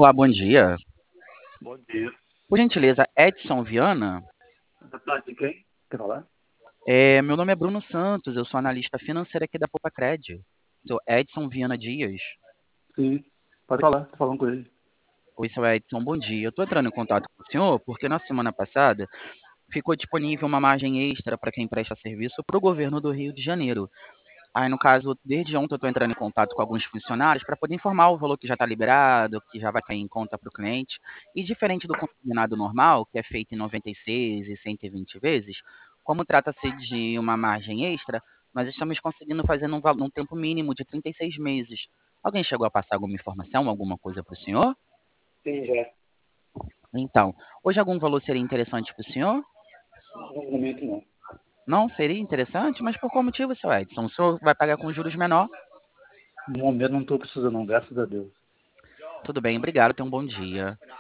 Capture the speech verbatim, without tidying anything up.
Olá, bom dia. Bom dia. Por gentileza, Edson Viana? Da parte de quem? Quer falar? É, meu nome é Bruno Santos, eu sou analista financeiro aqui da Poupa-Cred. Sou Edson Viana Dias. Sim. Pode falar, tô falando com ele. Oi, seu Edson, bom dia. Eu estou entrando em contato com o senhor porque na semana passada ficou disponível uma margem extra para quem presta serviço para o governo do Rio de Janeiro. Aí, no caso, desde ontem eu estou entrando em contato com alguns funcionários para poder informar o valor que já está liberado, que já vai cair em conta para o cliente. E diferente do consignado normal, que é feito em noventa e seis e cento e vinte vezes, como trata-se de uma margem extra, nós estamos conseguindo fazer num, val- num tempo mínimo de trinta e seis meses. Alguém chegou a passar alguma informação, alguma coisa para o senhor? Sim, já. Então, hoje algum valor seria interessante para o senhor? No momento não. Não seria interessante, mas por qual motivo, seu Edson? O senhor vai pagar com juros menor? No momento não estou precisando, não, graças a Deus. Tudo bem, obrigado, tenha um bom dia.